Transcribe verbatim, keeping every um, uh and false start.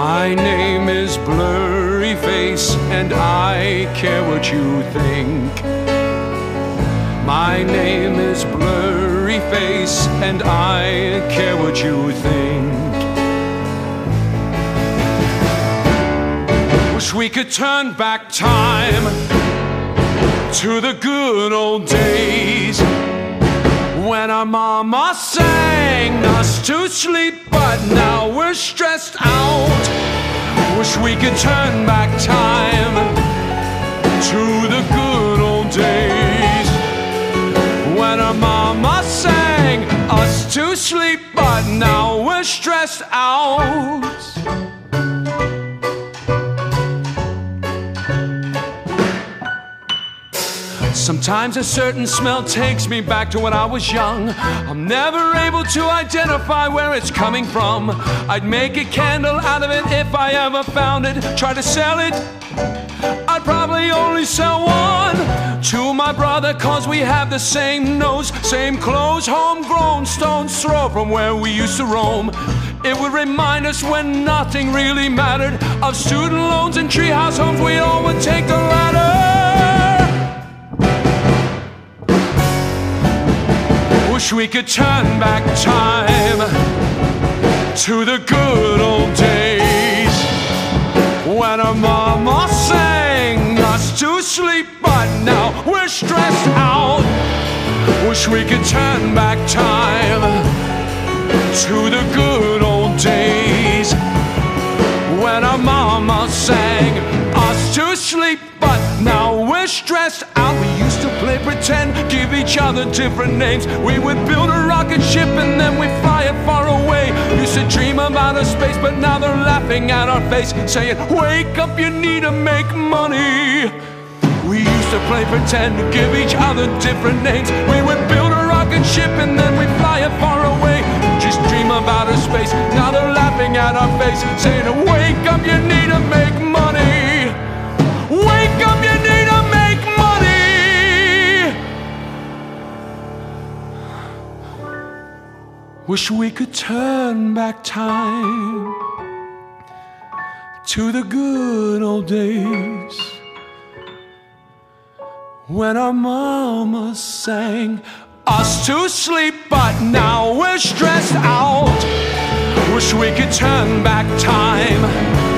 My name is Blurry Face, and I care what you think. My name is Blurry Face, and I care what you think. Wish we could turn back time to the good old days when our mama sang us to sleep, but now we're stressed out. Wish we could turn back time to the good old days when our mama sang us to sleep, but now we're stressed out. Sometimes a certain smell takes me back to when I was young. I'm never able to identify where it's coming from. I'd make a candle out of it if I ever found it. Try to sell it, I'd probably only sell one to my brother, cause we have the same nose, same clothes, homegrown, stone's throw from where we used to roam. It would remind us when nothing really mattered, of student loans and treehouse homes. We all would take the ladder. Wish we could turn back time to the good old days when our mama sang us to sleep, but now we're stressed out. Wish we could turn back time to the good old days when our mama sang us to sleep, but now we're stressed out. We used to play pretend, give each other different names. We would build a rocket ship and then we'd fly it far away. Used to dream of outer space, but now they're laughing at our face, saying, wake up, you need to make money. We used to play pretend, give each other different names. We would build a rocket ship and then we'd fly it far away. Just dream of outer space, now they're laughing at our face, saying, wake up, you need to make money. Wake up, you need to make money. Wish we could turn back time to the good old days when our mama sang us to sleep, but now we're stressed out. Wish we could turn back time